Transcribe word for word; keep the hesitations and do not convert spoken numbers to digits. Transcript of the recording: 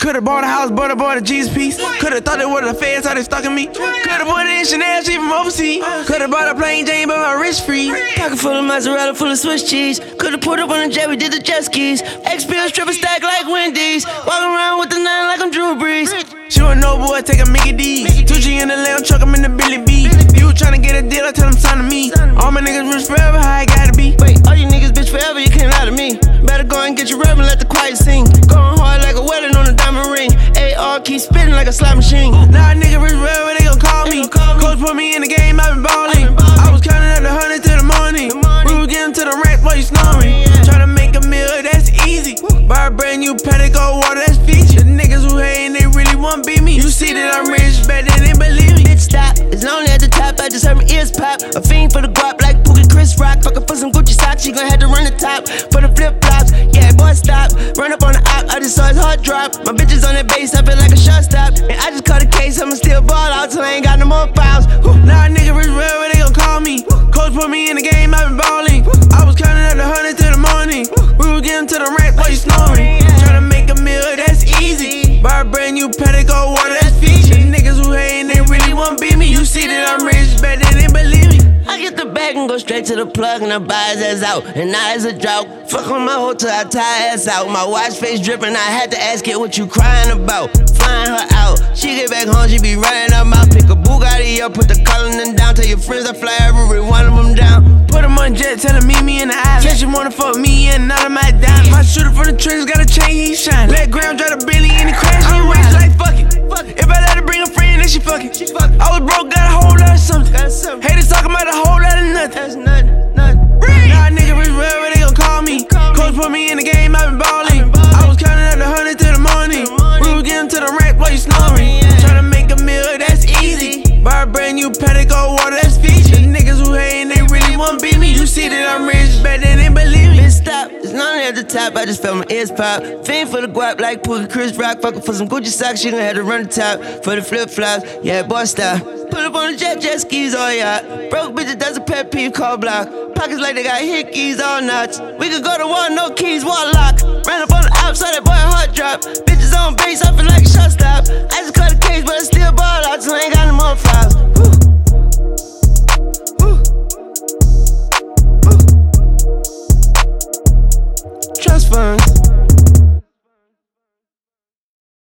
Could've bought a house, but I bought a Jesus piece. Could've thought they were the feds, how they stalking me. Could've put it in Chanel, she from overseas. Could've bought a plain Jane, but my wrist free. Pocket full of mozzarella, full of Swiss cheese. Could've put up on the jet, we did the jet skis. X-Pills, triple stack like Wendy's. Walking around with the nine like I'm Drew Brees. She want no boy, take a Mickey D. two G in the lamb truck, I'm in the Billy B. You tryna get a deal, I tell them sign to me. All my niggas rich forever, how I gotta be. Wait, all you niggas bitch forever, you can't lie to me. Better go and get your rub and let the quiet sing. Going hard like a wedding on a diamond ring. A R keep spitting like a slot machine. Now a nigga rich forever, they gon' call me. Coach put me in the game, I been ballin'. I was counting up the hundred to the morning. We was getting to the racks while you snoring. Tryna make a meal, that's easy. Buy a brand new paddock, gold water, that's feature. The niggas who hatin', they really want beat me. You see that I'm rich, better than they believe me. Bitch, stop. It's lonely at the top. I just heard my ears pop. A fiend for the guap like Pookie Chris Rock. Fuckin' for some Gucci socks. She gon' have to run the top for the flip flops. Yeah, boy, stop. Run up on the op. I just saw his heart drop. My bitches on that bass. I feel like a shot stop. And I just caught a case. I'ma still ball out till I ain't got no more fouls. Now a nigga rich forever, they gon' call me. Coach put me in the game, I been ballin'. I was counting up the hundred to the morning. We was getting to the racks while you snoring. Tryna make a meal, that's easy. Buy a brand new paddock, gold water, that's feature. Niggas who hatin', they really want beat me. You see that I'm rich, better than they believe me. I get the bag and go straight to the plug and I buy his ass out. And now it's a drought. Fuck on my hoe till I tie ass out. My watch face drippin', I had to ask it what you crying about. Flying her out. She get back home, she be running up my pick a Bugatti up, put the collar down. Tell your friends I fly every one of them down. Put him on jet, tell him meet me in the island. Said she wanna fuck me and none of my diamonds. My shooter from the trenches got a chain, he shine. Let Graham drive the Billy and he crash, he rich like fuck it. If I let her bring a friend, then she fucking. I was broke, got a whole lot of something. Haters talking about a whole lot of nothing. That's nothing, nothing. Now a nigga rich forever, they gon' call me. Coach put me in the game, I been ballin'. I was counting up the hundred to the morning. We was getting to the rack while you snoring. Tryna make a meal, that's easy. Buy a brand new paddock, gold water, that's feature. The niggas who hatin', they really want beat me. You see that I'm rich, better than they believe me. Bitch, stop. It's lonely at the top. I just felt my ears pop. Fiend for the guap like Pookie Chris Rock. Fuckin' for some Gucci socks. She gon' have to run the top for the flip flops. Yeah, boy, stop. Put up on the jet, jet skis all yacht. Broke bitches, that's a pet peeve, call block. Pockets like they got hickeys all knots. We could go to war, no keys, wall lock. Ran up on the op, saw that boy heart drop. Bitches on base, I feel like a shot stop. I just caught a case, but I still ball out till I ain't got no